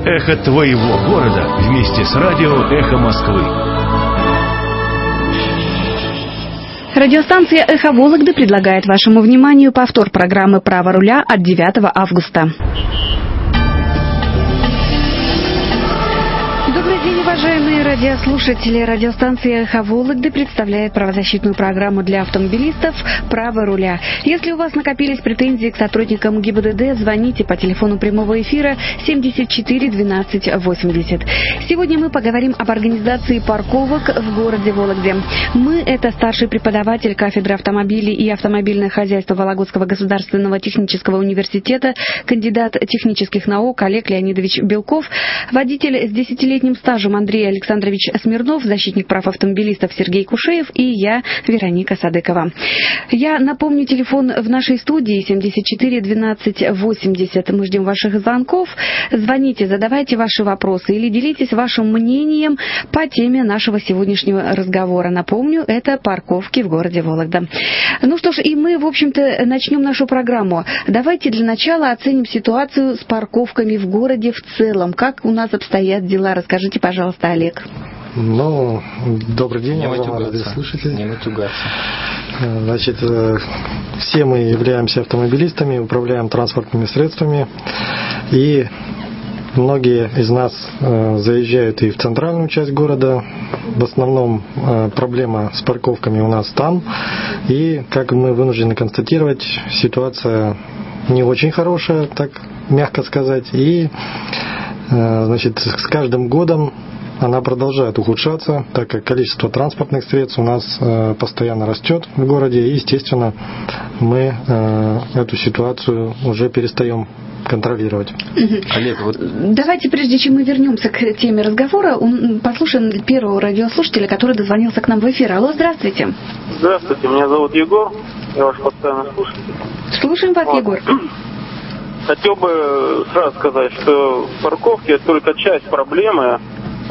Эхо твоего города вместе с радио «Эхо Москвы». Радиостанция «Эхо Вологды» предлагает вашему вниманию повтор программы «Право руля» от 9 августа. Добрый день, уважаемые радиослушатели. Радиостанция «Эхо Вологды» представляет правозащитную программу для автомобилистов «Право руля». Если у вас накопились претензии к сотрудникам ГИБДД, звоните по телефону прямого эфира 74 12 80. Сегодня мы поговорим об организации парковок в городе Вологде. Мы — это старший преподаватель кафедры автомобилей и автомобильного хозяйства Вологодского государственного технического университета, кандидат технических наук Олег Леонидович Белков, водитель с 10-летним стажем Андрей Александрович Смирнов, защитник прав автомобилистов Сергей Кушеев и я, Вероника Садыкова. Я напомню, телефон в нашей студии 74 12 80. Мы ждем ваших звонков. Звоните, задавайте ваши вопросы или делитесь вашим мнением по теме нашего сегодняшнего разговора. Напомню, это парковки в городе Вологда. Ну что ж, и мы, в общем-то, начнем нашу программу. Давайте для начала оценим ситуацию с парковками в городе в целом. Как у нас обстоят дела? Расскажите, пожалуйста, Олег. Ну, добрый день, уважаемые радиослушатели. Не матюгаться. Значит, все мы являемся автомобилистами, управляем транспортными средствами, и многие из нас заезжают и в центральную часть города. В основном проблема с парковками у нас там. И, как мы вынуждены констатировать, ситуация не очень хорошая, так мягко сказать. И, значит, с каждым годом она продолжает ухудшаться, так как количество транспортных средств у нас постоянно растет в городе. И, естественно, мы эту ситуацию уже перестаем контролировать. Олег, давайте, прежде чем мы вернемся к теме разговора, послушаем первого радиослушателя, который дозвонился к нам в эфир. Алло, здравствуйте. Здравствуйте, меня зовут Егор, я ваш постоянный слушатель. Слушаем вас, Егор. Хотел бы сразу сказать, что парковки — это только часть проблемы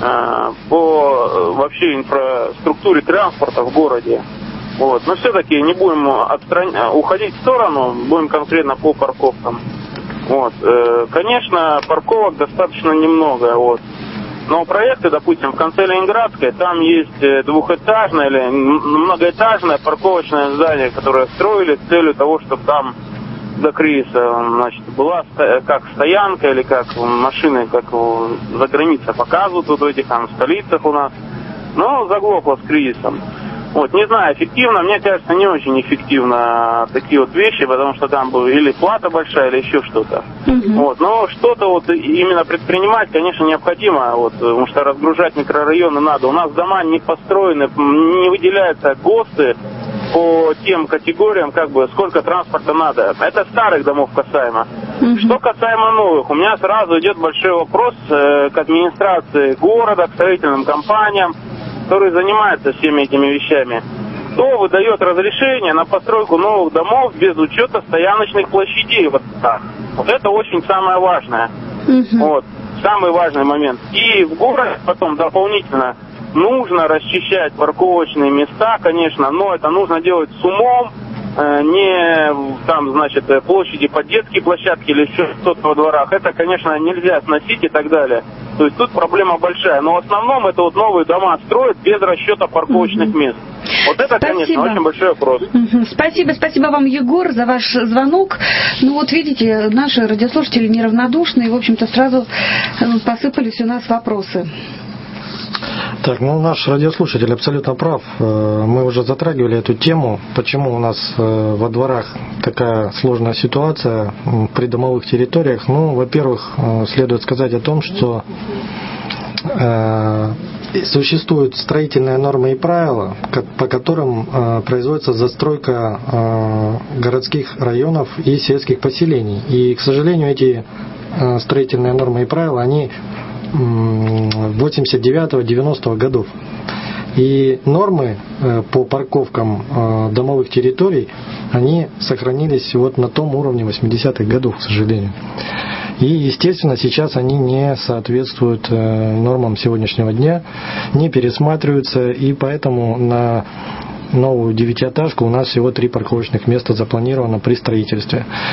по вообще инфраструктуре транспорта в городе. Вот. Но все-таки не будем уходить в сторону, будем конкретно по парковкам. Вот. Конечно, парковок достаточно немного. Вот. Но проекты, допустим, в конце Ленинградской, там есть двухэтажное или многоэтажное парковочное здание, которое строили с целью того, чтобы там до кризиса, значит, была как стоянка или как машины, как за границей показывают вот в этих там столицах у нас. Но заглохло с кризисом. Вот, не знаю, эффективно, мне кажется, не очень эффективно такие вот вещи, потому что там была или плата большая, или еще что-то. Вот, но что-то вот именно предпринимать, конечно, необходимо, вот, потому что разгружать микрорайоны надо. У нас дома не построены, не выделяются ГОСТы по тем категориям, как бы, сколько транспорта надо. Это старых домов касаемо. Что касаемо новых, у меня сразу идет большой вопрос к администрации города, к строительным компаниям, которые занимаются всеми этими вещами. Кто выдает разрешение на постройку новых домов без учета стояночных площадей? Вот так. Вот это очень самое важное. Вот, самый важный момент. И в городе потом дополнительно нужно расчищать парковочные места, конечно, но это нужно делать с умом, не там, значит, площади под детские площадки или еще что-то во дворах. Это, конечно, нельзя сносить и так далее. То есть тут проблема большая. Но в основном это вот новые дома строят без расчета парковочных мест. Вот это, конечно, очень большой вопрос. Спасибо вам, Егор, за ваш звонок. Ну вот видите, наши радиослушатели неравнодушны, и, в общем-то, сразу посыпались у нас вопросы. Так, ну наш радиослушатель абсолютно прав. Мы уже затрагивали эту тему, почему у нас во дворах такая сложная ситуация в придомовых территориях. Ну, во-первых, следует сказать о том, что существуют строительные нормы и правила, по которым производится застройка городских районов и сельских поселений. И, к сожалению, эти строительные нормы и правила, они 89-90 годов. И нормы по парковкам домовых территорий, они сохранились вот на том уровне 80-х годов, к сожалению. И, естественно, сейчас они не соответствуют нормам сегодняшнего дня, не пересматриваются, и поэтому на новую девятиэтажку у нас всего 3 парковочных места запланировано при строительстве.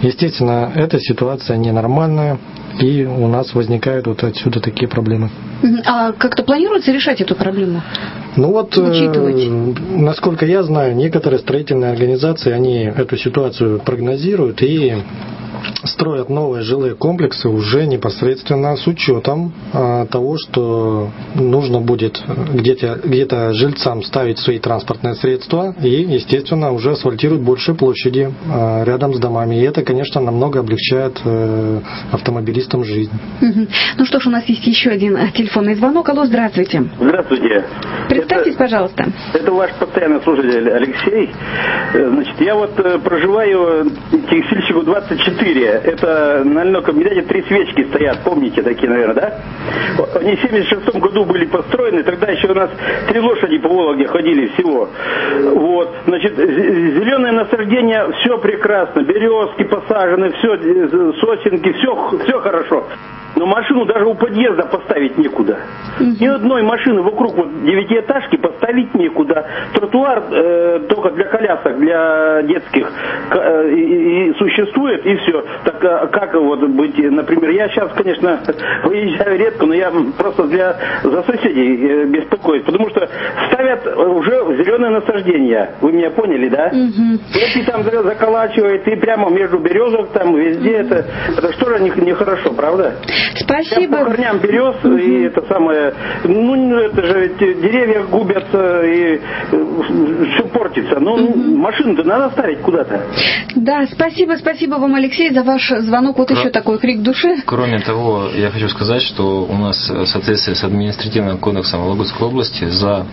Естественно, эта ситуация ненормальная, и у нас возникают вот отсюда такие проблемы. А как-то планируется решать эту проблему? Ну вот, насколько я знаю, некоторые строительные организации, они эту ситуацию прогнозируют и строят новые жилые комплексы уже непосредственно с учетом того, что нужно будет где-то жильцам ставить свои транспортные средства и, естественно, уже асфальтируют больше площади рядом с домами. И это, конечно, намного облегчает автомобилистам жизнь. Ну что ж, у нас есть еще один телефонный звонок. Алло, здравствуйте. Здравствуйте. Представьтесь, пожалуйста. Это ваш постоянный слушатель Алексей. Значит, я вот проживаю Текстильщику 24. Это на льняном комбинате 3 свечки стоят, помните такие, наверное, да? Они в 76 году были построены, тогда еще у нас 3 лошади по Вологде ходили всего. Вот, значит, зеленое насаждение, все прекрасно, березки посажены, все, сосенки, все хорошо. Но машину даже у подъезда поставить некуда. Ни одной машины вокруг вот 9-этажки поставить некуда. Тротуар только для колясок, для детских и существует, и все. Так как вот быть, например, я сейчас, конечно, выезжаю редко, но я просто за соседей беспокоюсь, потому что ставят уже зеленое насаждение. Вы меня поняли, да? Если там заколачивает, и прямо между березок, там везде, это что же нехорошо, правда? Спасибо. По корням берез, и это самое, это же деревья губятся, и все портится. Машину-то надо ставить куда-то. Да, спасибо вам, Алексей, за ваш звонок. Вот еще такой крик души. Кроме того, я хочу сказать, что у нас в соответствии с административным кодексом Вологодской области за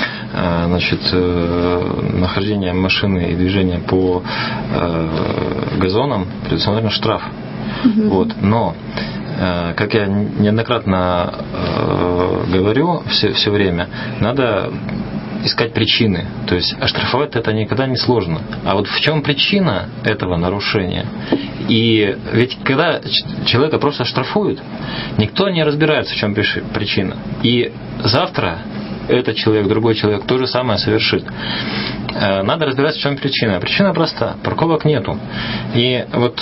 нахождение машины и движение по газонам предусмотрен штраф. Вот. Но как я неоднократно говорю все время, надо искать причины. То есть оштрафовать это никогда не сложно. А вот в чем причина этого нарушения? И ведь когда человека просто штрафуют, никто не разбирается, в чем причина. И завтра этот человек, другой человек то же самое совершит. Надо разбираться, в чем причина. Причина проста. Парковок нету. И вот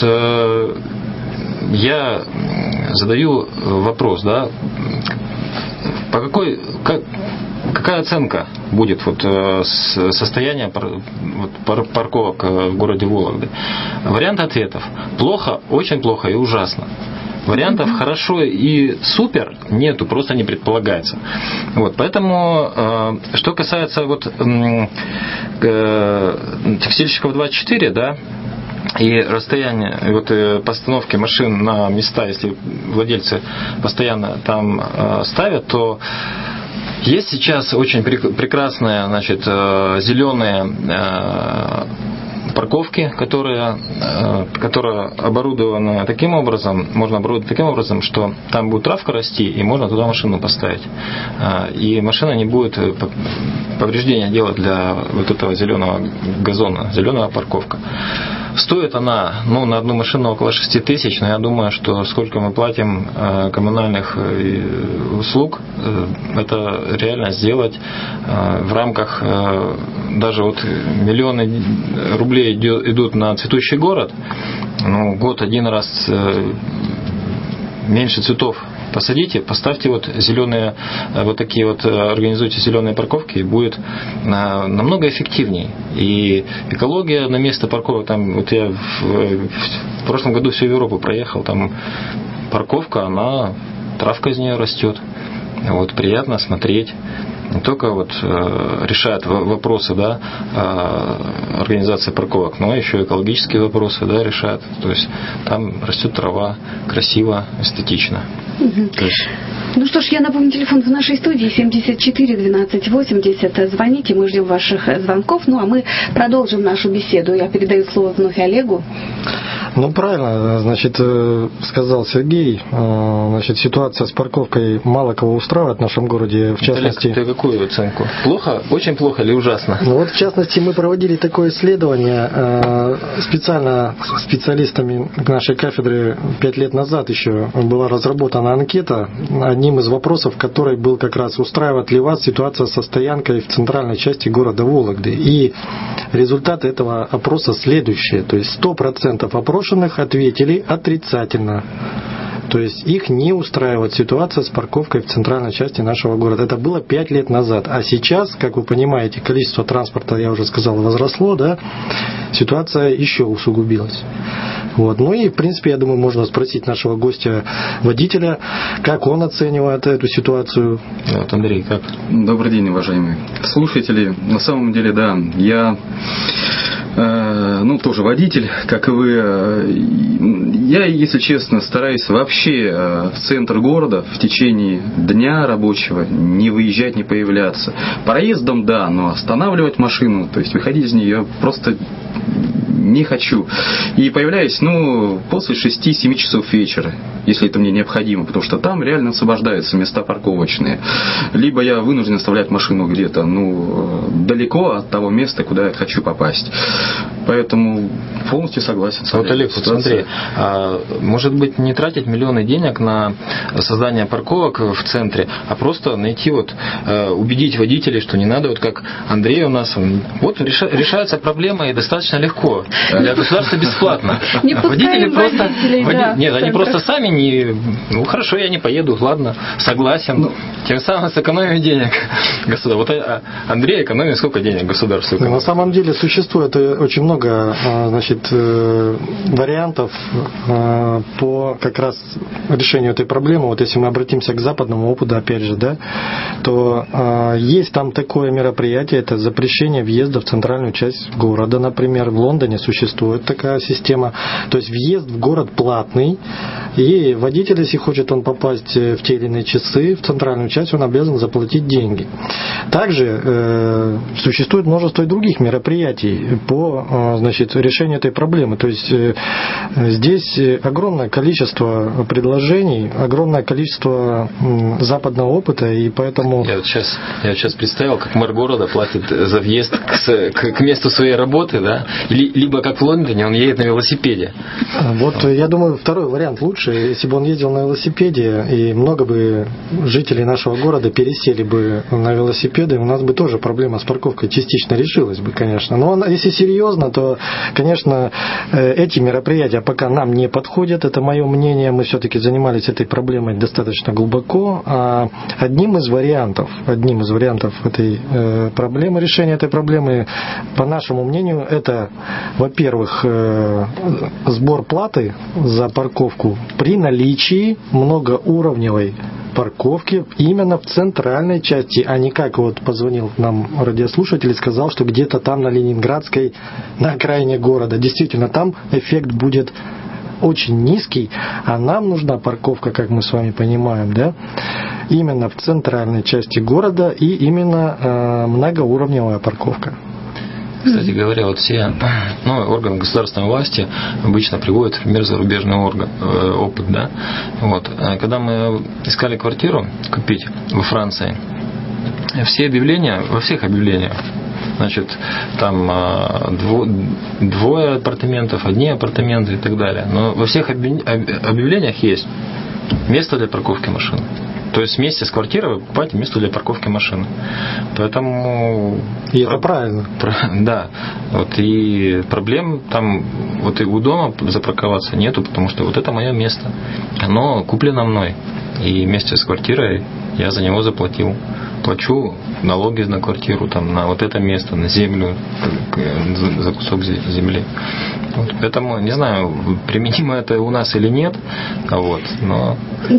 я задаю вопрос, да, какая оценка будет состояния парковок в городе Вологды? Варианты ответов: плохо, очень плохо и ужасно. Вариантов хорошо и супер нету, просто не предполагается. Вот, поэтому, что касается Текстильщиков 24, да, и расстояние постановки машин на места, если владельцы постоянно там ставят, то есть сейчас очень прекрасные, зеленые парковки, которые оборудованы таким образом, можно оборудовать таким образом, что там будет травка расти, и можно туда машину поставить. И машина не будет повреждения делать для вот этого зеленого газона, зеленая парковка. Стоит она, на одну машину около 6 тысяч, но я думаю, что сколько мы платим коммунальных услуг, это реально сделать в рамках, даже миллионы рублей идут на цветущий город, год один раз меньше цветов посадите, поставьте зеленые, организуйте зеленые парковки, и будет намного эффективнее. И экология на место парковок, я в прошлом году всю Европу проехал, там парковка, травка из нее растет. Приятно смотреть. Не только решает вопросы, да, организации парковок, но еще экологические вопросы, да, решает. То есть там растет трава, красиво, эстетично. Ну что ж, я напомню, телефон в нашей студии 74 12 80. Звоните, мы ждем ваших звонков. А мы продолжим нашу беседу. Я передаю слово вновь Олегу. Правильно, сказал Сергей. Ситуация с парковкой мало кого устраивает в нашем городе. В частности, Олег, ты какую оценку? Плохо, очень плохо или ужасно? В частности, мы проводили такое исследование специально специалистами нашей кафедры 5 лет назад еще была разработана анкета, одним из вопросов которой был как раз: устраивает ли вас ситуация со стоянкой в центральной части города Вологды? И результаты этого опроса следующие. То есть 100% опроса опрошенных ответили отрицательно. То есть их не устраивает ситуация с парковкой в центральной части нашего города. Это было 5 лет назад. А сейчас, как вы понимаете, количество транспорта, я уже сказал, возросло, да? Ситуация еще усугубилась. Вот. Ну и, в принципе, я думаю, можно спросить нашего гостя-водителя, как он оценивает эту ситуацию. Вот, Андрей, как? Добрый день, уважаемые слушатели. На самом деле, да, я тоже водитель, как и вы. Я, если честно, стараюсь вообще в центр города в течение дня рабочего не выезжать, не появляться. Проездом, да, но останавливать машину, то есть выходить из нее просто не хочу. И появляюсь, после 6-7 часов вечера, если это мне необходимо, потому что там реально освобождаются места парковочные. Либо я вынужден оставлять машину где-то, далеко от того места, куда я хочу попасть. Поэтому полностью согласен с вами. Вот, Олег, смотри, может быть, не тратить миллионы денег на создание парковок в центре, а просто найти, убедить водителей, что не надо, вот как Андрей у нас, решается проблема и достаточно легко. Для государства бесплатно. Не водители просто... Нет, они просто сами не... хорошо, я не поеду, ладно, согласен. Тем самым сэкономим денег государству. Вот Андрей экономит сколько денег государству? На самом деле существует очень много вариантов по как раз решению этой проблемы. Вот если мы обратимся к западному опыту, опять же, да, то есть там такое мероприятие, это запрещение въезда в центральную часть города, например. В Лондоне существует такая система. То есть въезд в город платный, и водитель, если хочет он попасть в те или иные часы в центральную часть, он обязан заплатить деньги. Также существует множество других мероприятий по решению этой проблемы. То есть здесь огромное количество предложений, огромное количество западного опыта, и поэтому... Я вот сейчас представил, как мэр города платит за въезд к месту своей работы, да? Либо как в Лондоне, он едет на велосипеде. Вот, я думаю, второй вариант лучше. Если бы он ездил на велосипеде, и много бы жителей нашего города пересели бы на велосипеды, у нас бы тоже проблема с парковкой частично решилась бы, конечно. Но если серьезно, то, конечно, эти мероприятия пока нам не подходят. Это мое мнение. Мы все-таки занимались этой проблемой достаточно глубоко. А одним из вариантов этой проблемы, решения этой проблемы, по нашему мнению, это, во-первых, сбор платы за парковку при наличии многоуровневой парковки именно в центральной части, а не как позвонил нам радиослушатель и сказал, что где-то там на Ленинградской, на окраине города. Действительно, там эффект будет очень низкий, а нам нужна парковка, как мы с вами понимаем, да, именно в центральной части города и именно многоуровневая парковка. Кстати говоря, все органы государственной власти обычно приводят в пример зарубежный опыт. Да? Когда мы искали квартиру купить во Франции, все объявления, во всех объявлениях, там двое апартаментов, одни апартаменты и так далее. Но во всех объявлениях есть место для парковки машин. То есть вместе с квартирой вы покупаете место для парковки машины. Поэтому... И это правильно. Да. И проблем там и у дома запарковаться нету, потому что это мое место. Оно куплено мной. И вместе с квартирой я за него заплатил. Плачу налоги на квартиру, на это место, на землю, за кусок земли. Поэтому, не знаю, применимо это у нас или нет, но...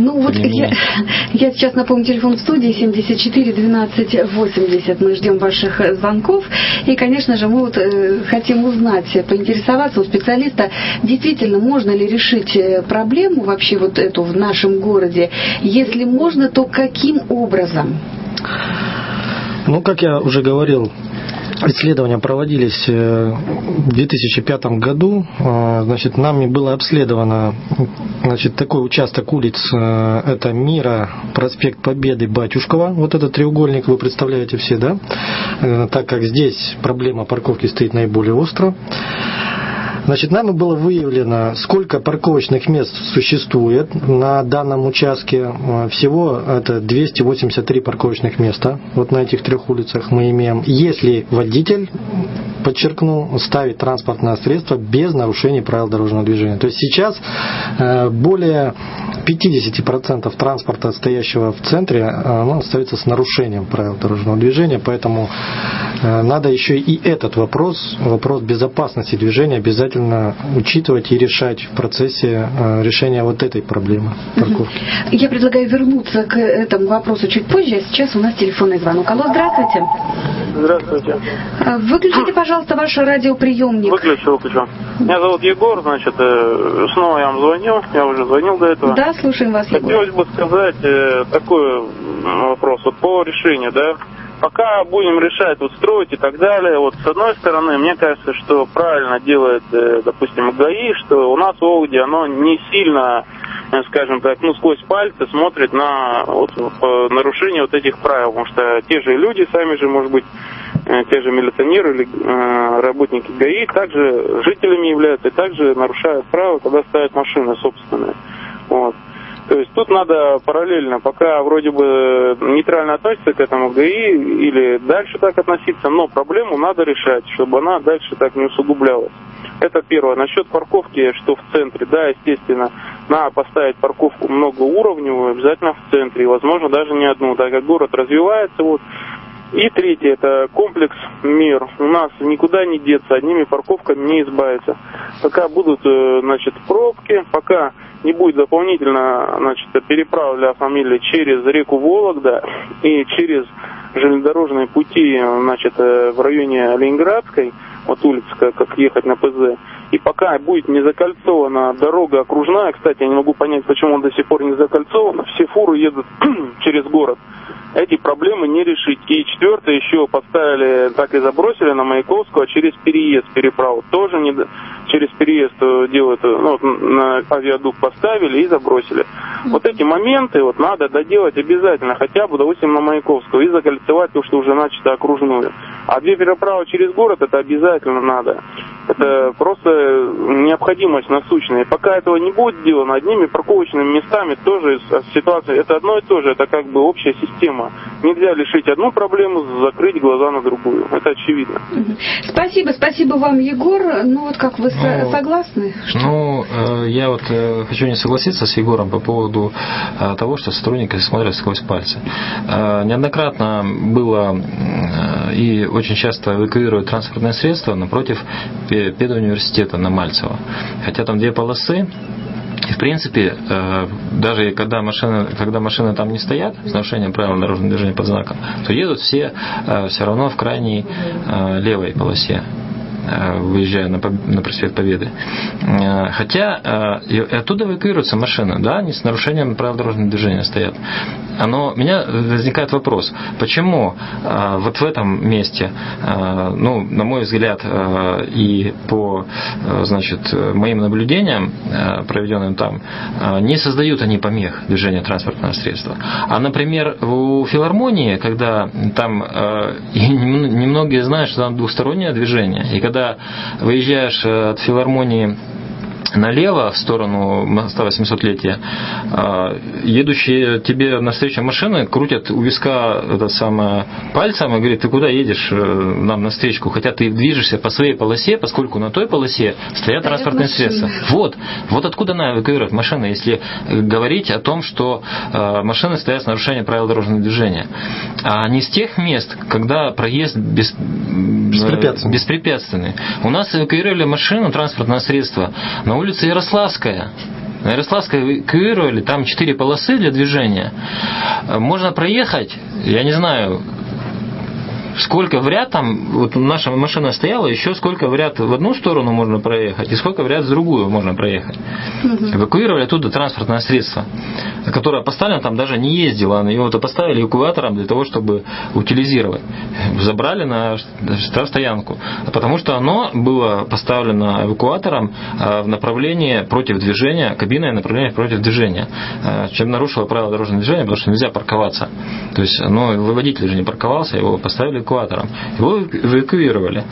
Я сейчас напомню, телефон в студии 74 12 80. Мы ждем ваших звонков. И, конечно же, мы хотим узнать, поинтересоваться у специалиста, действительно, можно ли решить проблему вообще эту в нашем городе. Если можно, то каким образом? Как я уже говорил, исследования проводились в 2005 году. Нами было обследовано такой участок улиц. Это Мира, проспект Победы, Батюшкова. Этот треугольник вы представляете все, да? Так как здесь проблема парковки стоит наиболее остро. Нами было выявлено, сколько парковочных мест существует на данном участке. Всего это 283 парковочных места. На этих трех улицах мы имеем. Если водитель подчеркну, ставить транспортное средство без нарушений правил дорожного движения. То есть сейчас более 50% транспорта, стоящего в центре, остается с нарушением правил дорожного движения, поэтому надо еще и этот вопрос безопасности движения обязательно учитывать и решать в процессе решения вот этой проблемы парковки. Я предлагаю вернуться к этому вопросу чуть позже, а сейчас у нас телефонный звонок. Алло, здравствуйте. Здравствуйте. Выключите, пожалуйста, ваш радиоприемник. Выключу. Меня зовут Егор, значит, снова я вам звоню, я уже звонил до этого. Да, слушаем вас, Егор. Хотелось бы сказать такой вопрос, вот по решению, да. Пока будем решать, вот строить и так далее, вот с одной стороны, мне кажется, что правильно делает, допустим, ГАИ, что у нас в Вологде оно не сильно, скажем так, сквозь пальцы смотрит на нарушение вот этих правил, потому что те же люди, сами же, может быть, те же милиционеры или работники ГАИ также жителями являются и также нарушают правила, когда ставят машины собственные. Вот. То есть тут надо параллельно, пока вроде бы нейтрально относится к этому ГАИ или дальше так относиться, но проблему надо решать, чтобы она дальше так не усугублялась. Это первое. Насчет парковки, что в центре, да, естественно, надо поставить парковку многоуровневую, обязательно в центре, и, возможно, даже не одну, так как город развивается, вот. И третье, это комплекс мер. У нас никуда не деться, одними парковками не избавиться. Пока будут, значит, пробки, пока не будет дополнительно, значит, переправ для автомобилей через реку Вологда и через железнодорожные пути, значит, в районе Ленинградской, вот улица, как ехать на ПЗ. И пока будет не закольцована дорога окружная, кстати, я не могу понять, почему она до сих пор не закольцована, все фуры едут через город. Эти проблемы не решить. И четвертое, еще поставили, так и забросили на Маяковскую, а через переезд переправу. Тоже не через переезд делают, на авиадук поставили и забросили. Вот эти моменты вот надо доделать обязательно, хотя бы, допустим, на Маяковскую, и закольцевать то, что уже начато окружную. А две переправы через город, это обязательно надо. Это просто необходимость насущная. И пока этого не будет сделано, одними парковочными местами тоже ситуация, это одно и то же, это как бы общая система. Нельзя решить одну проблему, закрыть глаза на другую. Это очевидно. Спасибо вам, Егор. Как вы согласны? Я хочу не согласиться с Егором по поводу того, что сотрудники смотрят сквозь пальцы. Неоднократно было и очень часто эвакуируют транспортные средства напротив педуниверситета на Мальцево. Хотя там 2 полосы. И в принципе, даже когда машины там не стоят с нарушением правил дорожного движения под знаком, то едут все равно в крайней левой полосе, выезжая на проспект Победы. Хотя и оттуда эвакуируются машины, да, они с нарушением правил дорожного движения стоят. У меня возникает вопрос, почему вот в этом месте, на мой взгляд, и по, моим наблюдениям, проведенным там, не создают они помех движения транспортного средства. А, например, у филармонии, когда там, немногие знают, что там двухстороннее движение, и когда выезжаешь от филармонии налево, в сторону моста 800-летия, едущие тебе навстречу машины крутят у виска пальцем и говорят: ты куда едешь нам навстречу, хотя ты движешься по своей полосе, поскольку на той полосе стоят транспортные средства. Вот откуда надо эвакуировать машины, если говорить о том, что машины стоят с нарушением правил дорожного движения. А не с тех мест, когда проезд беспрепятственный. У нас эвакуировали машину, транспортное средство на улице Ярославская. На Ярославской эвакуировали, там 4 полосы для движения. Можно проехать, я не знаю, сколько в ряд там, вот наша машина стояла, еще сколько в ряд в одну сторону можно проехать, и сколько в ряд в другую можно проехать. Эвакуировали оттуда транспортное средство, которое поставлено, там даже не ездило, его-то поставили эвакуатором для того, чтобы утилизировать. Забрали на штрафстоянку, потому что оно было поставлено эвакуатором в направлении против движения, кабиной направление против движения, чем нарушило правила дорожного движения, потому что нельзя парковаться. То есть, водитель же не парковался, его поставили эвакуатором. Его эвакуировали.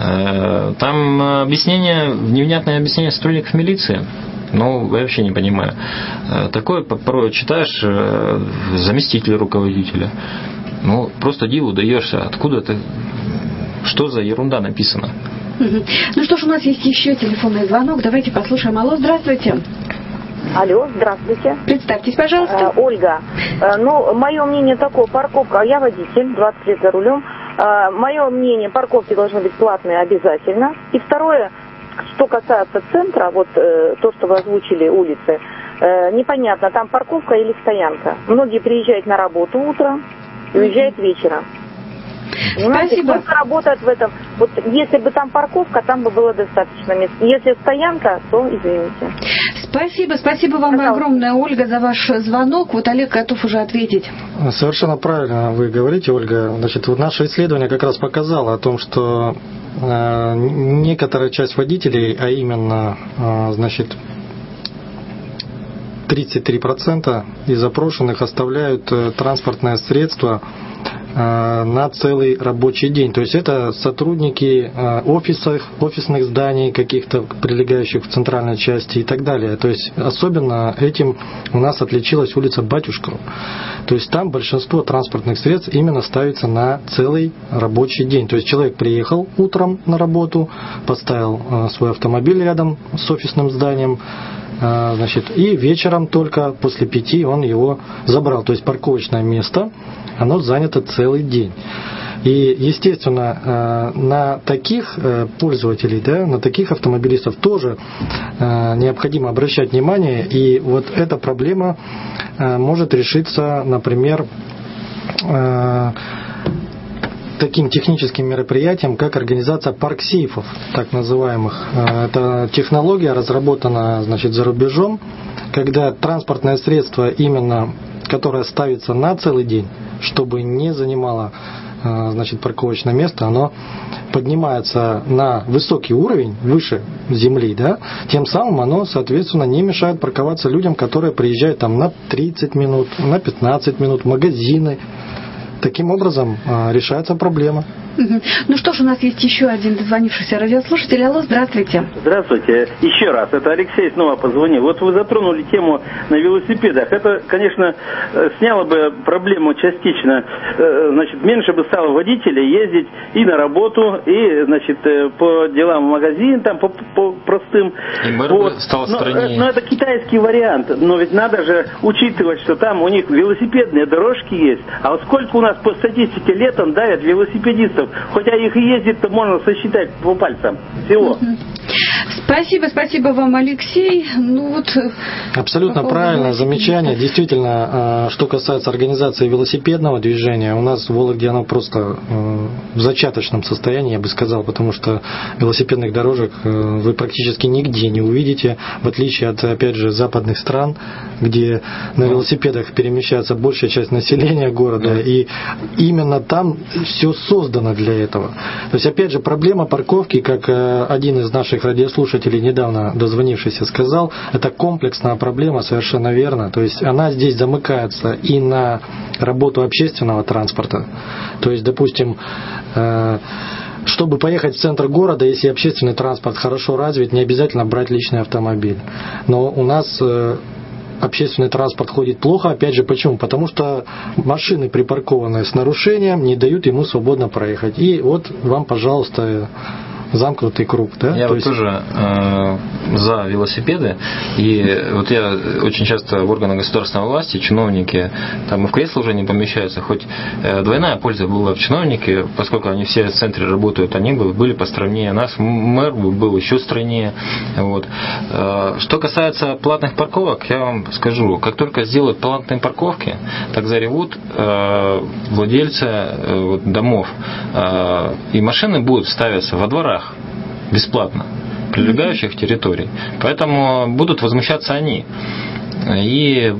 Там невнятное объяснение сотрудников милиции. Вообще не понимаю. Такое порой читаешь заместителя руководителя. Просто диву даешься. Откуда это? Что за ерунда написана? Ну что ж, у нас есть еще телефонный звонок. Давайте послушаем. Алло, здравствуйте. Алло, здравствуйте. Представьтесь, пожалуйста. Ольга. Мое мнение такое, парковка, я водитель, 20 лет за рулем. Мое мнение, парковки должны быть платные обязательно. И второе, что касается центра, вот то, что вы озвучили, улицы, непонятно, там парковка или стоянка. Многие приезжают на работу утром и уезжают вечером. Спасибо. Сколько работает в этом? Вот если бы там парковка, там бы было достаточно мест. Если стоянка, то извините. Спасибо вам огромное, Ольга, за ваш звонок. Вот Олег готов уже ответить. Совершенно правильно вы говорите, Ольга. Значит, вот наше исследование как раз показало о том, что некоторая часть водителей, а именно, значит, 33% из опрошенных оставляют транспортное средство на целый рабочий день. То есть это сотрудники офисных зданий, каких-то прилегающих в центральной части и так далее. То есть особенно этим у нас отличилась улица Батюшкова. То есть там большинство транспортных средств именно ставится на целый рабочий день. То есть человек приехал утром на работу, поставил свой автомобиль рядом с офисным зданием, значит, и вечером только после 5 он его забрал. То есть парковочное место, оно занято целый день. И, естественно, на таких пользователей, да, на таких автомобилистов тоже необходимо обращать внимание. И вот эта проблема может решиться, например, таким техническим мероприятием, как организация парк-сейфов, так называемых. Это технология разработана, значит, за рубежом, когда транспортное средство, именно которое ставится на целый день, чтобы не занимало, значит, парковочное место, оно поднимается на высокий уровень, выше земли, да, тем самым оно, соответственно, не мешает парковаться людям, которые приезжают там на 30 минут, на 15 минут в магазины. Таким образом решается проблема. Ну что ж, у нас есть еще один дозвонившийся радиослушатель. Алло, здравствуйте. Здравствуйте. Еще раз. Это Алексей снова позвонил. Вот вы затронули тему на велосипедах. Это, конечно, сняло бы проблему частично. Значит, меньше бы стало водителей ездить и на работу, и, значит, по делам в магазин, там, по простым. И мэр бы стал страннее. Но это китайский вариант. Но ведь надо же учитывать, что там у них велосипедные дорожки есть. А вот сколько у нас по статистике летом давят велосипедистов? Хотя их и ездит-то можно сосчитать по пальцам всего. Спасибо вам, Алексей. Ну, вот, абсолютно правильное замечание. Действительно, что касается организации велосипедного движения, у нас в Вологде оно просто в зачаточном состоянии, я бы сказал, потому что велосипедных дорожек вы практически нигде не увидите, в отличие от, опять же, западных стран, где на велосипедах перемещается большая часть населения города, и именно там все создано для этого. То есть, опять же, проблема парковки, как один из наших радиослушателей, недавно дозвонившийся, сказал, это комплексная проблема, совершенно верно. То есть она здесь замыкается и на работу общественного транспорта. То есть, допустим, чтобы поехать в центр города, если общественный транспорт хорошо развит, не обязательно брать личный автомобиль. Но у нас общественный транспорт ходит плохо. Опять же, почему? Потому что машины, припаркованные с нарушением, не дают ему свободно проехать. И вот вам, пожалуйста, замкнутый круг, да? Я вот тоже за велосипеды, и вот я очень часто в органах государственной власти, чиновники там и в кресло уже не помещаются, хоть двойная польза была в чиновнике, поскольку они все в центре работают, они были постройнее нас, мэр был еще стройнее. Вот. Что касается платных парковок, я вам скажу, как только сделают платные парковки, так заревут владельцы домов, и машины будут ставиться во дворах бесплатно, прилегающих территорий. Поэтому будут возмущаться они. И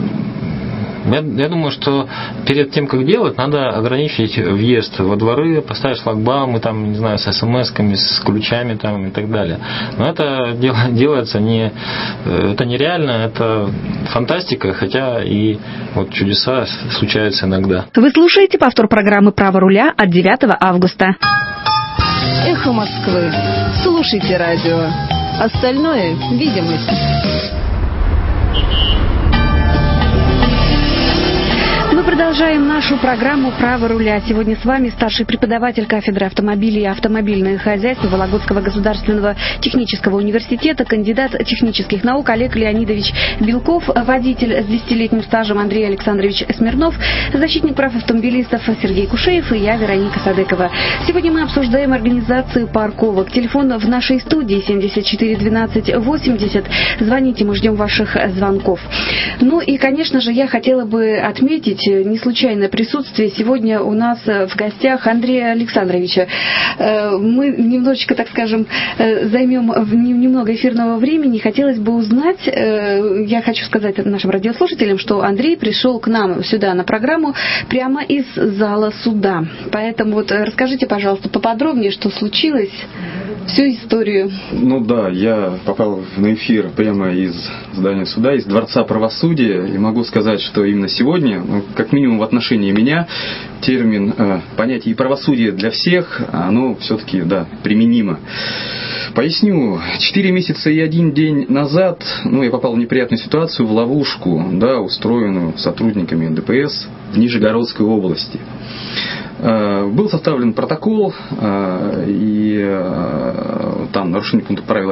я думаю, что перед тем, как делать, надо ограничить въезд во дворы, поставить шлагбаумы, там, не знаю, с смс-ками, с ключами там, и так далее. Но это делается это нереально, это фантастика, хотя и вот чудеса случаются иногда. Вы слушаете повтор программы «Право руля» от 9 августа. Эхо Москвы. Слушайте радио. Остальное – видимость. Продолжаем нашу программу «Право руля». Сегодня с вами старший преподаватель кафедры автомобилей и автомобильное хозяйство Вологодского государственного технического университета, кандидат технических наук Олег Леонидович Белков, водитель с 10-летним стажем Андрей Александрович Смирнов, защитник прав автомобилистов Сергей Кушеев и я, Вероника Садыкова. Сегодня мы обсуждаем организацию парковок. Телефон в нашей студии 74 12 80. Звоните, мы ждем ваших звонков. Ну и, конечно же, я хотела бы отметить не случайное присутствие сегодня у нас в гостях Андрея Александровича. Мы немножечко, так скажем, займем немного эфирного времени. Хотелось бы узнать, я хочу сказать нашим радиослушателям, что Андрей пришел к нам сюда на программу прямо из зала суда. Поэтому вот расскажите, пожалуйста, поподробнее, что случилось, всю историю. Ну да, я попал на эфир прямо из здания суда, из Дворца правосудия, и могу сказать, что именно сегодня, как минимум в отношении меня, термин, понятие правосудия для всех, оно все-таки, да, применимо. Поясню, 4 месяца и 1 день назад, я попал в неприятную ситуацию, в ловушку, да, устроенную сотрудниками ДПС в Нижегородской области. Был составлен протокол, и там нарушение пункта правил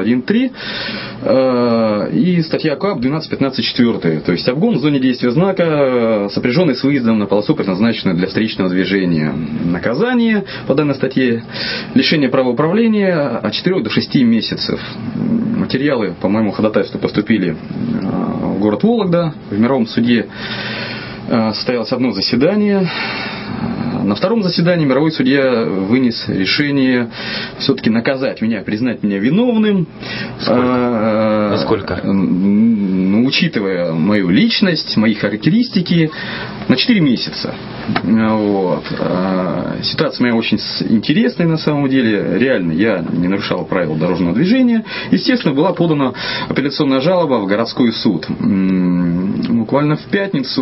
1.3 и статья КоАП 12.15.4, то есть обгон в зоне действия знака, сопряженный с выездом на полосу, предназначенную для встречного движения. Наказание по данной статье — лишение права управления от 4 до 6 месяцев. Материалы по моему ходатайству поступили в город Вологда. В мировом суде состоялось одно заседание. На втором заседании мировой судья вынес решение все-таки наказать меня, признать меня виновным. Насколько? Учитывая мою личность, мои характеристики, на 4 месяца. Вот. Ситуация моя очень интересная на самом деле. Реально, я не нарушал правила дорожного движения. Естественно, была подана апелляционная жалоба в городской суд. Буквально в пятницу,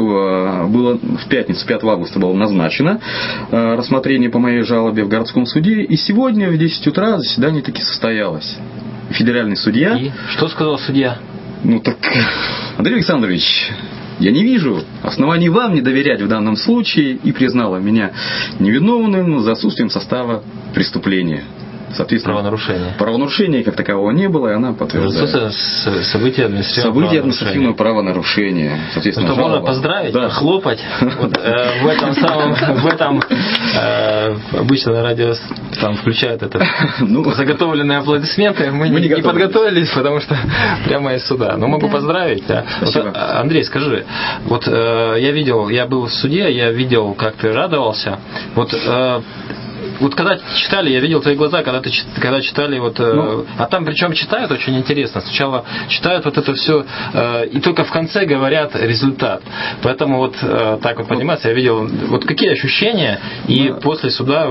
5 августа было назначено рассмотрение по моей жалобе в городском суде. И сегодня в 10 утра заседание таки состоялось. Федеральный судья. И что сказал судья? Андрей Александрович, я не вижу оснований вам не доверять в данном случае, и признала меня невиновным за отсутствием состава преступления. Соответственно, правонарушения как такового не было, и она подтверждает. События административного правонарушения. Соответственно, это можно поздравить, да. Хлопать. В этом обычно на радио там включают заготовленные аплодисменты. Мы не подготовились, потому что прямо из суда. Но могу поздравить. Андрей, скажи, я был в суде, я видел, как ты радовался. Вот когда читали, я видел твои глаза, когда читали, а там причем читают очень интересно. Сначала читают это все, и только в конце говорят результат. Поэтому так понимаете, я видел, какие ощущения, и после суда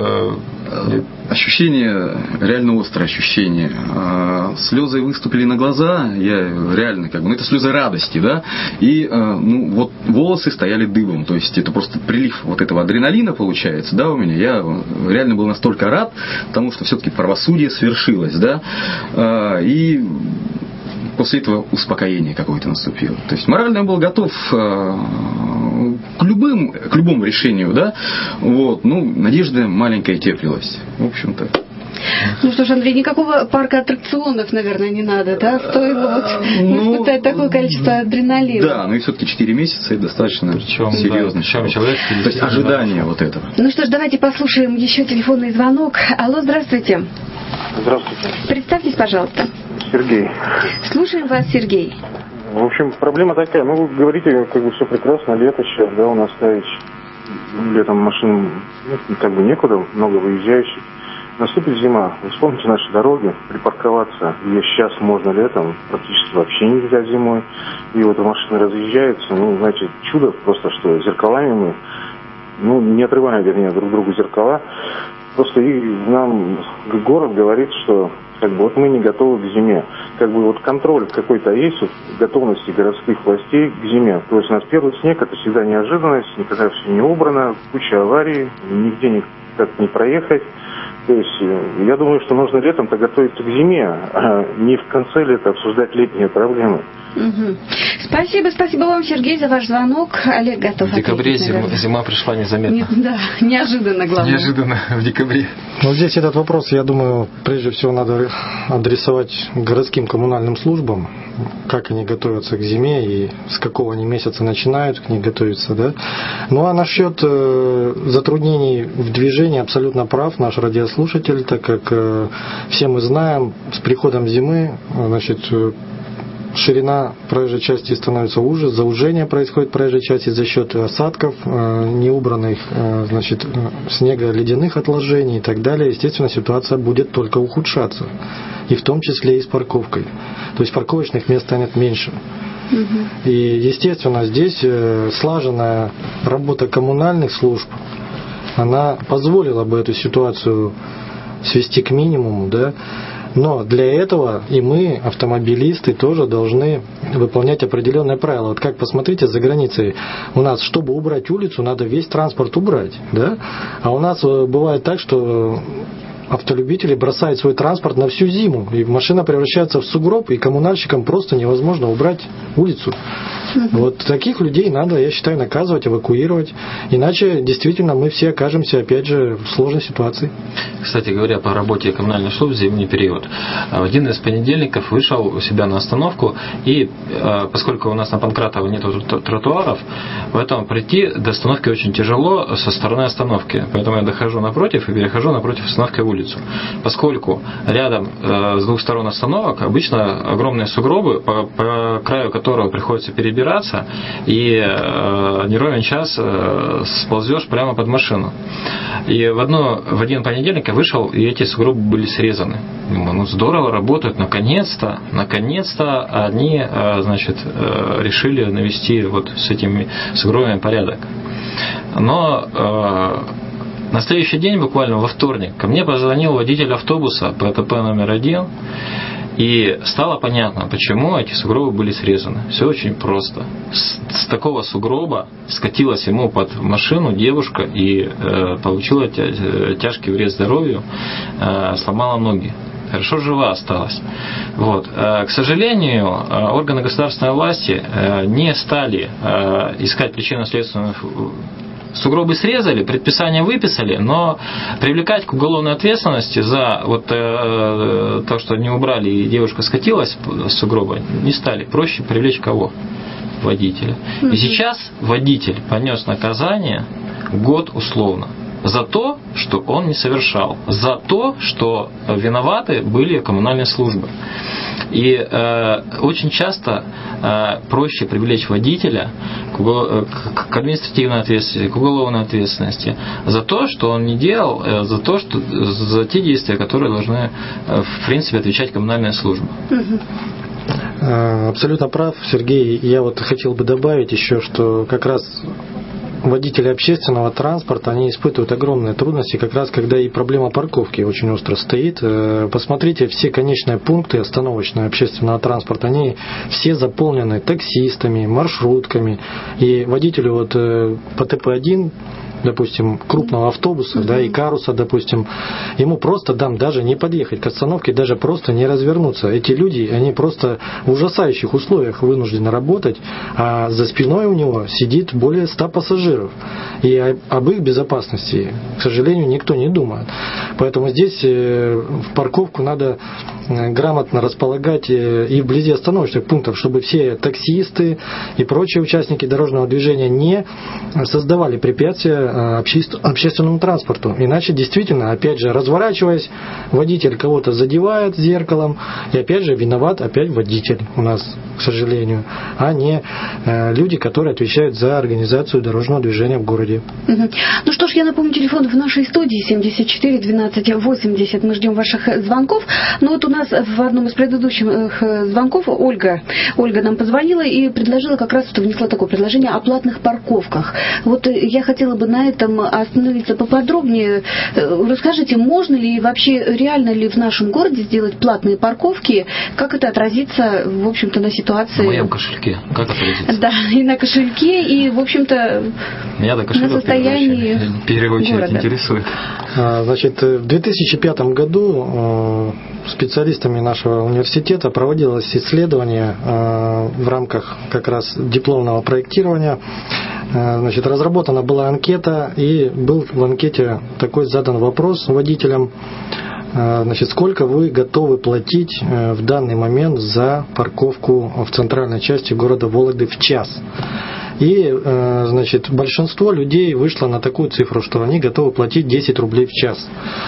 ощущения, реально острые ощущения. Слезы выступили на глаза, я реально, это слезы радости, да, и волосы стояли дыбом, то есть это просто прилив этого адреналина получается, да, у меня. Я реально был настолько рад, потому что все-таки правосудие свершилось, да, и после этого успокоение какое-то наступило. То есть морально я был готов к любому решению, да, надежда маленькая теплилась, в общем-то. Ну что ж, Андрей, никакого парка аттракционов, наверное, не надо, да? Стоило испытать такое количество адреналина. Да, и все-таки 4 месяца это достаточно серьезно. То есть ожидание этого. Ну что ж, давайте послушаем еще телефонный звонок. Алло, здравствуйте. Здравствуйте. Представьтесь, пожалуйста. Сергей. Слушаем вас, Сергей. В общем, проблема такая. Вы говорите, все прекрасно, лето сейчас, да, у нас ставить летом машин некуда, много выезжающих. Наступит зима. Вы вспомните наши дороги, припарковаться. И сейчас можно летом, практически вообще нельзя зимой. И машины разъезжаются. Знаете, чудо просто, что зеркалами мы, не отрываем, друг другу зеркала. Просто нам город говорит, что мы не готовы к зиме. Контроль какой-то есть, готовности городских властей к зиме. То есть у нас первый снег, это всегда неожиданность, никогда все не убрано, куча аварий, нигде никак не проехать. То есть я думаю, что нужно летом-то готовиться к зиме, а не в конце лета обсуждать летние проблемы. Угу. Спасибо вам, Сергей, за ваш звонок. Олег готов В декабре ответить, зима пришла незаметно. Неожиданно, главное. Неожиданно в декабре. Ну, здесь этот вопрос, я думаю, прежде всего надо адресовать городским коммунальным службам, как они готовятся к зиме и с какого они месяца начинают к ней готовиться, да. Ну, а насчет затруднений в движении абсолютно прав наш радиослушатель, так как все мы знаем, с приходом зимы, значит, ширина проезжей части становится уже, заужение происходит проезжей части за счет осадков, неубранных, значит, снега, ледяных отложений и так далее. Естественно, ситуация будет только ухудшаться, и в том числе и с парковкой. То есть парковочных мест станет меньше. И, естественно, здесь слаженная работа коммунальных служб, она позволила бы эту ситуацию свести к минимуму, да. Но для этого и мы, автомобилисты, тоже должны выполнять определенные правила. Вот как посмотрите, за границей у нас, чтобы убрать улицу, надо весь транспорт убрать, да? А у нас бывает так, что автолюбители бросают свой транспорт на всю зиму, и машина превращается в сугроб, и коммунальщикам просто невозможно убрать улицу. Вот таких людей надо, я считаю, наказывать, эвакуировать, иначе действительно мы все окажемся, опять же, в сложной ситуации. Кстати говоря, по работе коммунальных служб в зимний период. В один из понедельников вышел у себя на остановку, и поскольку у нас на Панкратова нет тротуаров, поэтому прийти до остановки очень тяжело со стороны остановки. Поэтому я дохожу напротив и перехожу напротив остановки в улицу. Поскольку рядом с двух сторон остановок обычно огромные сугробы, по краю которого приходится перебираться, и не ровен час сползешь прямо под машину. И в один понедельник я вышел, и эти сугробы были срезаны. Думаю, ну здорово, работают, наконец-то они, значит, решили навести вот с этими сугробами порядок. Но на следующий день, буквально во вторник, ко мне позвонил водитель автобуса ПТП номер 1, и стало понятно, почему эти сугробы были срезаны. Все очень просто. С такого сугроба скатилась ему под машину девушка и получила тяжкий вред здоровью, сломала ноги. Хорошо жива осталась. Вот. К сожалению, органы государственной власти не стали искать причинно-следственную. Сугробы срезали, предписание выписали, но привлекать к уголовной ответственности за вот то, что не убрали и девушка скатилась с сугроба, не стали. Проще привлечь кого? Водителя. И сейчас водитель понес наказание год условно за то, что он не совершал, за то, что виноваты были коммунальные службы. И очень часто проще привлечь водителя к административной ответственности, к уголовной ответственности за то, что он не делал, за те действия, которые должны, в принципе, отвечать коммунальные службы. Абсолютно прав, Сергей. Я вот хотел бы добавить еще, что как раз водители общественного транспорта, они испытывают огромные трудности, как раз когда и проблема парковки очень остро стоит. Посмотрите, все конечные пункты остановочного общественного транспорта, они все заполнены таксистами, маршрутками. И водителю вот ПТП-1, допустим, крупного автобуса, да, и каруса, допустим, ему просто даже не подъехать к остановке, даже просто не развернуться. Эти люди, они просто в ужасающих условиях вынуждены работать, а за спиной у него сидит более 100 пассажиров. И об их безопасности, к сожалению, никто не думает. Поэтому здесь в парковку надо грамотно располагать и вблизи остановочных пунктов, чтобы все таксисты и прочие участники дорожного движения не создавали препятствия общественному транспорту. Иначе действительно, опять же, разворачиваясь, водитель кого-то задевает зеркалом, и опять же виноват опять водитель у нас, к сожалению, а не люди, которые отвечают за организацию дорожного движения в городе. Ну что ж, я напомню, телефон в нашей студии 74 12 80. Мы ждем ваших звонков. Но вот у нас в одном из предыдущих звонков Ольга нам позвонила и предложила, как раз внесла такое предложение о платных парковках. Вот я хотела бы на на этом остановиться поподробнее. Расскажите, можно ли вообще, реально ли в нашем городе сделать платные парковки? Как это отразится, в общем-то, на ситуации? В моем кошельке. Как отразится? Да, и на кошельке, и, в общем-то, на состоянии в первую очередь города. Интересует. Значит, в 2005 году специалистами нашего университета проводилось исследование в рамках как раз дипломного проектирования. Значит, разработана была анкета, и был в анкете такой задан вопрос водителям. Значит, сколько вы готовы платить в данный момент за парковку в центральной части города Вологды в час? И, значит, большинство людей вышло на такую цифру, что они готовы платить 10 рублей в час.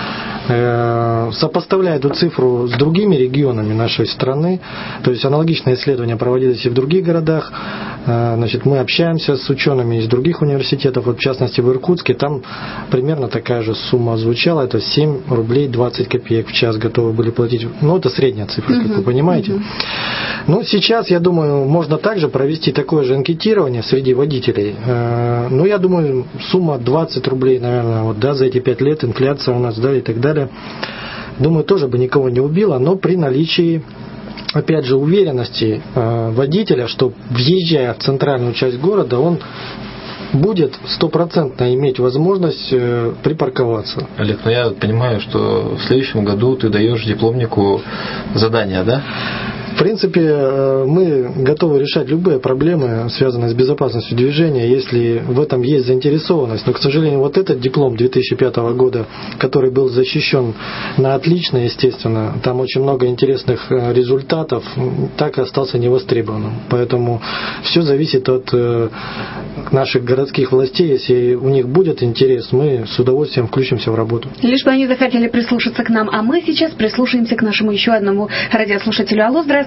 Сопоставляя эту цифру с другими регионами нашей страны, то есть аналогичные исследования проводились и в других городах, значит, мы общаемся с учеными из других университетов, вот в частности в Иркутске, там примерно такая же сумма звучала, это 7 рублей 20 копеек в час готовы были платить, ну это средняя цифра, как вы понимаете. Ну сейчас, я думаю, можно также провести такое же анкетирование среди водителей, ну я думаю, сумма 20 рублей, наверное, вот, да, за эти 5 лет инфляция у нас, да, и так далее. Думаю, тоже бы никого не убило, но при наличии, опять же, уверенности водителя, что въезжая в центральную часть города, он будет стопроцентно иметь возможность припарковаться. Олег, ну я понимаю, что в следующем году ты даешь дипломнику задание, да? В принципе, мы готовы решать любые проблемы, связанные с безопасностью движения, если в этом есть заинтересованность. Но, к сожалению, вот этот диплом 2005 года, который был защищен на отлично, естественно, там очень много интересных результатов, так и остался невостребованным. Поэтому все зависит от наших городских властей. Если у них будет интерес, мы с удовольствием включимся в работу. Лишь бы они захотели прислушаться к нам. А мы сейчас прислушаемся к нашему еще одному радиослушателю. Алло, здравствуйте.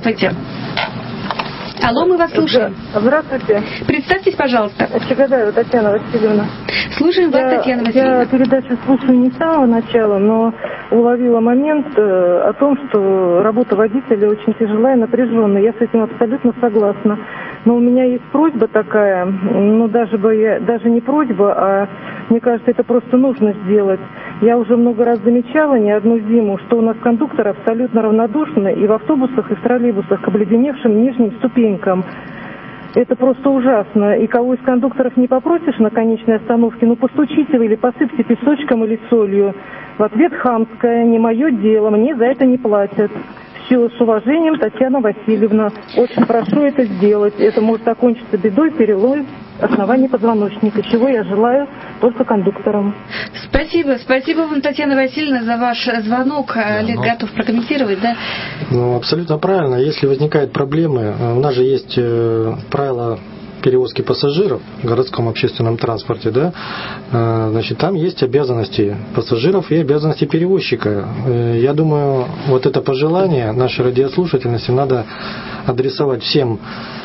Алло, мы вас слушаем. Здравствуйте. Представьтесь, пожалуйста. Чагадаева Татьяна Васильевна. Слушаем вас, Татьяна Васильевна. Я передачу слушаю не с самого начала, но уловила момент о том, что работа водителя очень тяжелая и напряженная. Я с этим абсолютно согласна. Но у меня есть просьба такая, ну даже не просьба, а мне кажется, это просто нужно сделать. Я уже много раз замечала, не одну зиму, что у нас кондукторы абсолютно равнодушны и в автобусах, и в троллейбусах к обледеневшим нижним ступенькам. Это просто ужасно. И кого из кондукторов не попросишь на конечной остановке, ну постучите вы или посыпьте песочком или солью. В ответ хамское: не мое дело, мне за это не платят. Все, с уважением, Татьяна Васильевна. Очень прошу это сделать. Это может окончиться бедой, перелом основания позвоночника, чего я желаю только кондукторам. Спасибо вам, Татьяна Васильевна, за ваш звонок. Олег готов прокомментировать, да? Ну, абсолютно правильно. Если возникают проблемы, у нас же есть правила перевозки пассажиров в городском общественном транспорте, да, значит, там есть обязанности пассажиров и обязанности перевозчика. Я думаю, вот это пожелание нашей радиослушательности надо адресовать всем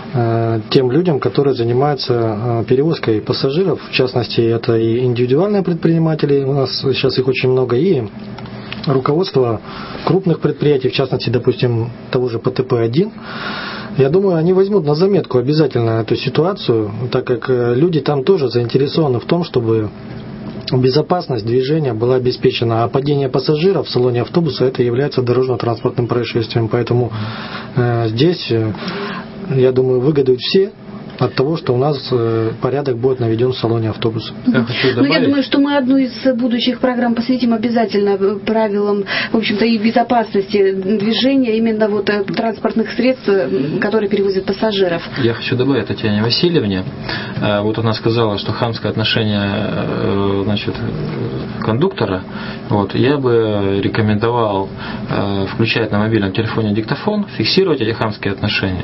тем людям, которые занимаются перевозкой пассажиров. В частности, это и индивидуальные предприниматели, у нас сейчас их очень много, и руководство крупных предприятий, в частности, допустим, того же ПТП-1. Я думаю, они возьмут на заметку обязательно эту ситуацию, так как люди там тоже заинтересованы в том, чтобы безопасность движения была обеспечена, а падение пассажиров в салоне автобуса это является дорожно-транспортным происшествием. Поэтому здесь, я думаю, выгодуют все от того, что у нас порядок будет наведен в салоне автобуса. Я думаю, что мы одну из будущих программ посвятим обязательно правилам, в общем-то, и безопасности движения именно вот транспортных средств, которые перевозят пассажиров. Я хочу добавить Татьяне Васильевне. Вот она сказала, что хамское отношение, значит, кондуктора. Вот, я бы рекомендовал включать на мобильном телефоне диктофон, фиксировать эти хамские отношения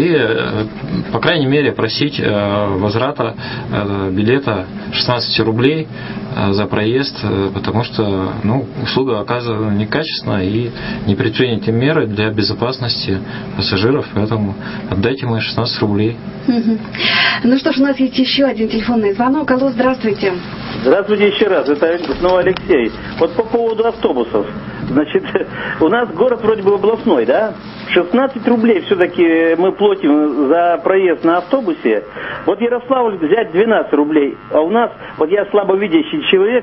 и, по крайней мере, просить возврата билета 16 рублей за проезд, потому что услуга оказана некачественно и не предприняты меры для безопасности пассажиров, поэтому отдайте мои 16 рублей. Ну что ж, у нас есть еще один телефонный звонок. Алло, здравствуйте. Здравствуйте еще раз, это снова Алексей. Вот по поводу автобусов. Значит, у нас город вроде бы областной, да? 16 рублей все-таки мы платим за проезд на автобусе. Вот Ярославль взять 12 рублей. А у нас, вот я слабовидящий человек,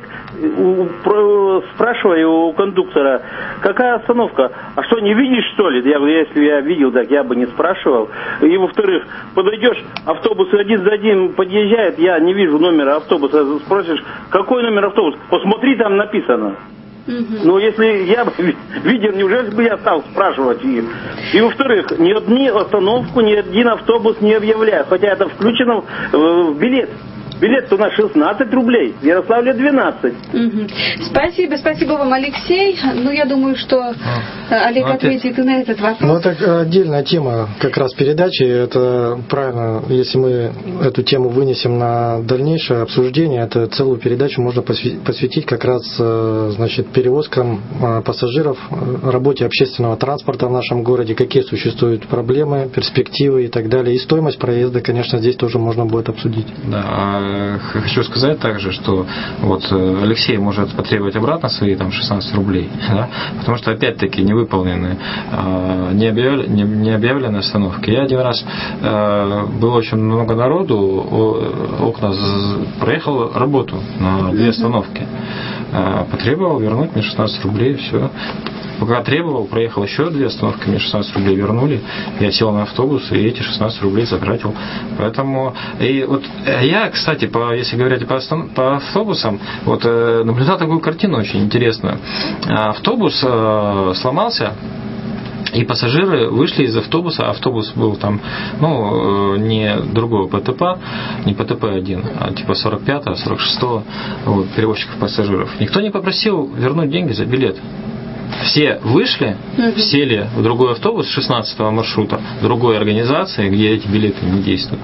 спрашиваю у кондуктора, какая остановка? А что, не видишь, что ли? Я говорю, если я видел, так я бы не спрашивал. И, во-вторых, подойдешь, автобусы один за один подъезжают, я не вижу номера автобуса. Спросишь, какой номер автобуса? Посмотри, там написано. Ну, если я бы видел, неужели бы я стал спрашивать их? И, во-вторых, ни одну остановку, ни один автобус не объявляют, хотя это включено в билет. Билет-то у нас 16 рублей, в Ярославле 12. Спасибо вам, Алексей. Ну, я думаю, что Олег ответит и на этот вопрос. Ну, это отдельная тема как раз передачи. Это правильно, если мы эту тему вынесем на дальнейшее обсуждение, это целую передачу можно посвятить как раз, значит, перевозкам пассажиров, работе общественного транспорта в нашем городе, какие существуют проблемы, перспективы и так далее. И стоимость проезда, конечно, здесь тоже можно будет обсудить. Да. Хочу сказать также, что вот Алексей может потребовать обратно свои там 16 рублей, да, потому что опять-таки не выполнены, не объявлены остановки. Я один раз, было очень много народу, окна проехал работу на 2 остановки, потребовал вернуть мне 16 рублей, все. Пока требовал, проехал еще 2 остановки, мне 16 рублей вернули, я сел на автобус и эти 16 рублей затратил. Поэтому, и вот я, кстати, если говорить по автобусам, вот наблюдал такую картину очень интересную. Автобус сломался, и пассажиры вышли из автобуса, автобус был там, ну, не другого ПТП, не ПТП-1, а типа 45-го, 46-го, вот, перевозчиков пассажиров. Никто не попросил вернуть деньги за билет. Все вышли, сели в другой автобус 16-го маршрута, другой организации, где эти билеты не действуют.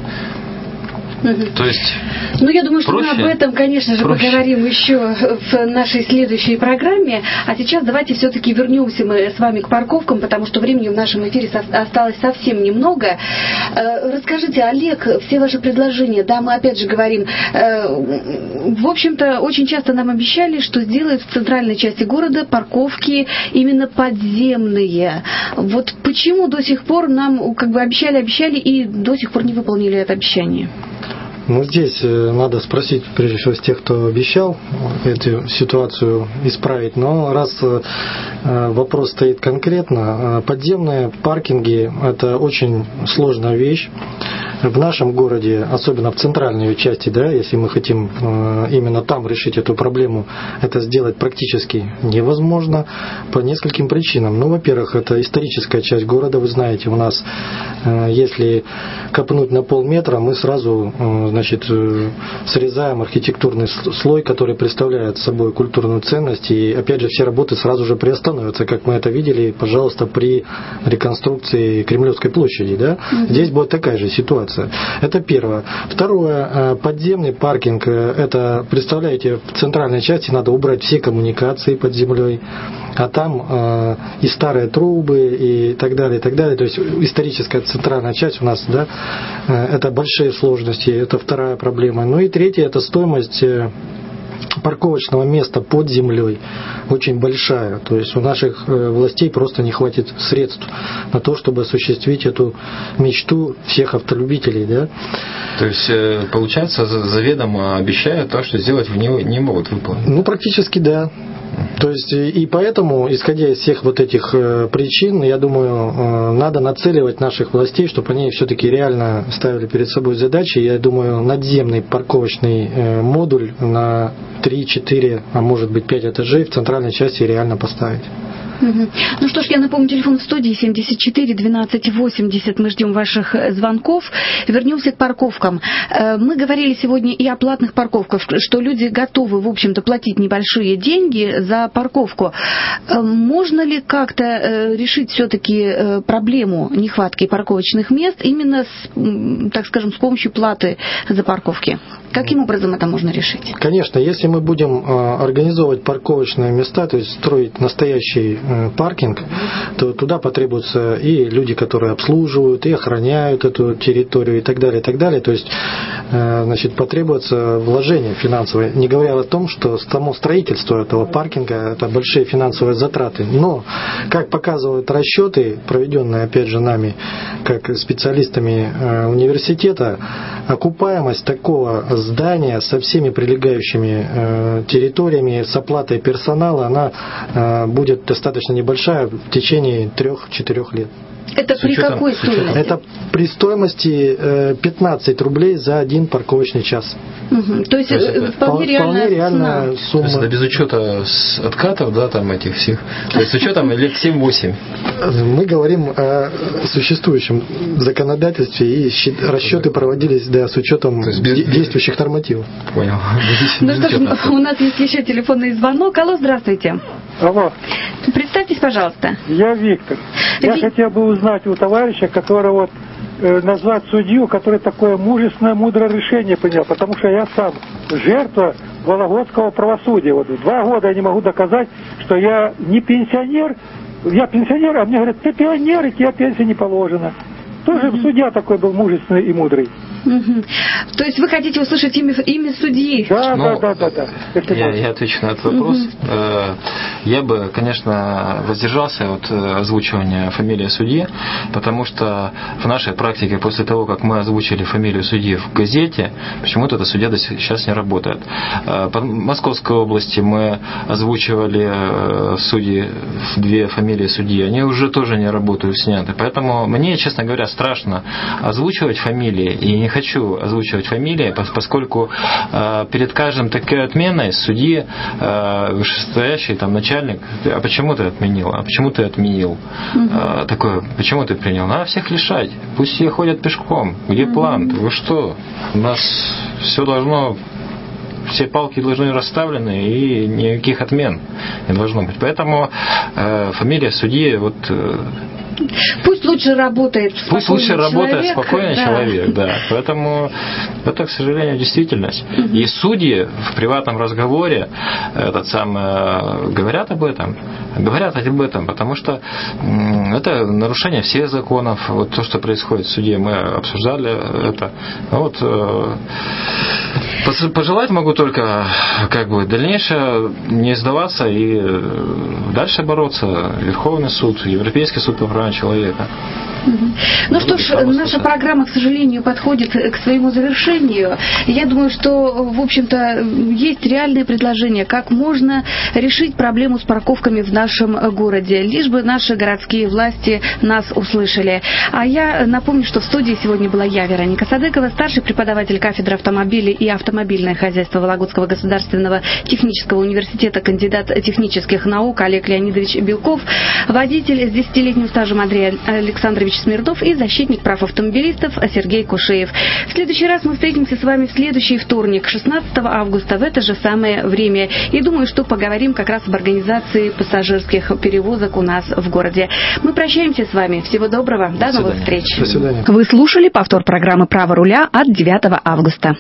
То есть, ну, я думаю, что мы об этом, конечно же, поговорим еще в нашей следующей программе. А сейчас давайте все-таки вернемся мы с вами к парковкам, потому что времени в нашем эфире осталось совсем немного. Расскажите, Олег, все ваши предложения, да, мы опять же говорим, в общем-то, очень часто нам обещали, что сделают в центральной части города парковки именно подземные. Вот почему до сих пор нам как бы обещали и до сих пор не выполнили это обещание? Ну, здесь надо спросить, прежде всего, с тех, кто обещал эту ситуацию исправить. Но раз вопрос стоит конкретно, подземные паркинги – это очень сложная вещь. В нашем городе, особенно в центральной части, да, если мы хотим именно там решить эту проблему, это сделать практически невозможно по нескольким причинам. Ну, во-первых, это историческая часть города. Вы знаете, у нас, если копнуть на полметра, мы сразу, значит, срезаем архитектурный слой, который представляет собой культурную ценность. И, опять же, все работы сразу же приостановятся, как мы это видели, пожалуйста, при реконструкции Кремлевской площади. Да? Здесь будет такая же ситуация. Это первое. Второе, подземный паркинг, это, представляете, в центральной части надо убрать все коммуникации под землей, а там и старые трубы и так далее, и так далее. То есть историческая центральная часть у нас, да, это большие сложности, это вторая проблема. Ну и третья, это стоимость парковочного места под землей очень большая. То есть у наших властей просто не хватит средств на то, чтобы осуществить эту мечту всех автолюбителей. Да? То есть, получается, заведомо обещают то, что сделать в него не могут выполнить? Ну, практически да. То есть, и поэтому, исходя из всех вот этих причин, я думаю, надо нацеливать наших властей, чтобы они все-таки реально ставили перед собой задачи. Я думаю, надземный парковочный модуль на 3-4, а может быть 5 этажей в центральной части реально поставить. Ну что ж, я напомню, телефон в студии 74 12 80. Мы ждем ваших звонков. Вернемся к парковкам. Мы говорили сегодня и о платных парковках, что люди готовы, в общем-то, платить небольшие деньги за парковку. Можно ли как-то решить все-таки проблему нехватки парковочных мест именно, так скажем, с помощью платы за парковки? Каким образом это можно решить? Конечно, если мы будем организовывать парковочные места, то есть строить настоящий паркинг, то туда потребуются и люди, которые обслуживают, и охраняют эту территорию и так далее, и так далее. То есть, значит, потребуется вложение финансовое, не говоря о том, что само строительство этого паркинга – это большие финансовые затраты. Но, как показывают расчеты, проведенные, опять же, нами, как специалистами университета, окупаемость такого здания со всеми прилегающими территориями, с оплатой персонала, она будет достаточно небольшая в течение 3-4 лет. Это при какой стоимости? Это при стоимости 15 рублей за один парковочный час. Угу. То есть вполне реальная сумма. Это без учета откатов, да, там этих всех. То есть с учетом лет 7-8. Мы говорим о существующем законодательстве, и расчеты проводились, да, с учетом действующих нормативов. Понял. Ну что ж, у нас есть еще телефонный звонок. Алло, здравствуйте. Алло. Представьтесь, пожалуйста. Я Виктор. Я хотел бы узнать у товарища, который назвать судью, который такое мужественное, мудрое решение принял, потому что я сам жертва вологодского правосудия. 2 года я не могу доказать, что я не пенсионер. Я пенсионер, а мне говорят, ты пионер, и тебе пенсия не положена. Тоже судья такой был мужественный и мудрый. То есть вы хотите услышать имя судьи? Да. Я отвечу на этот вопрос. Я бы, конечно, воздержался от озвучивания фамилии судьи, потому что в нашей практике, после того, как мы озвучили фамилию судьи в газете, почему-то эта судья до сейчас не работает. По Московской области мы озвучивали судьи, 2 фамилии судьи, они уже тоже не работают, сняты. Поэтому мне, честно говоря, страшно озвучивать фамилии, и не хочу озвучивать фамилии, поскольку перед каждым такой отменой судьи вышестоящий там начальник, а почему ты отменил, а почему ты отменил, такое, почему ты принял, надо всех лишать, пусть все ходят пешком, где план, вы что, у нас все должно, все палки должны расставлены, и никаких отмен не должно быть, поэтому фамилия судьи пусть лучше работает спокойный человек, да. Поэтому это, к сожалению, действительность. И судьи в приватном разговоре говорят об этом, потому что это нарушение всех законов. Вот то, что происходит в суде, мы обсуждали это. Пожелать могу только дальнейшее не сдаваться и дальше бороться. Верховный суд, Европейский суд по правам человека. Ну что ж, наша программа, к сожалению, подходит к своему завершению. Я думаю, что, в общем-то, есть реальные предложения, как можно решить проблему с парковками в нашем городе, лишь бы наши городские власти нас услышали. А я напомню, что в студии сегодня была я, Вероника Садыкова, старший преподаватель кафедры автомобилей и автомобильное хозяйство Вологодского государственного технического университета, кандидат технических наук Олег Леонидович Белков, водитель с 10-летним стажем Андрей Александрович Смирнов и защитник прав автомобилистов Сергей Кушеев. В следующий раз мы встретимся с вами в следующий вторник, 16 августа, в это же самое время. И думаю, что поговорим как раз об организации пассажирских перевозок у нас в городе. Мы прощаемся с вами. Всего доброго. До новых встреч. До свидания. Вы слушали повтор программы «Право руля» от 9 августа.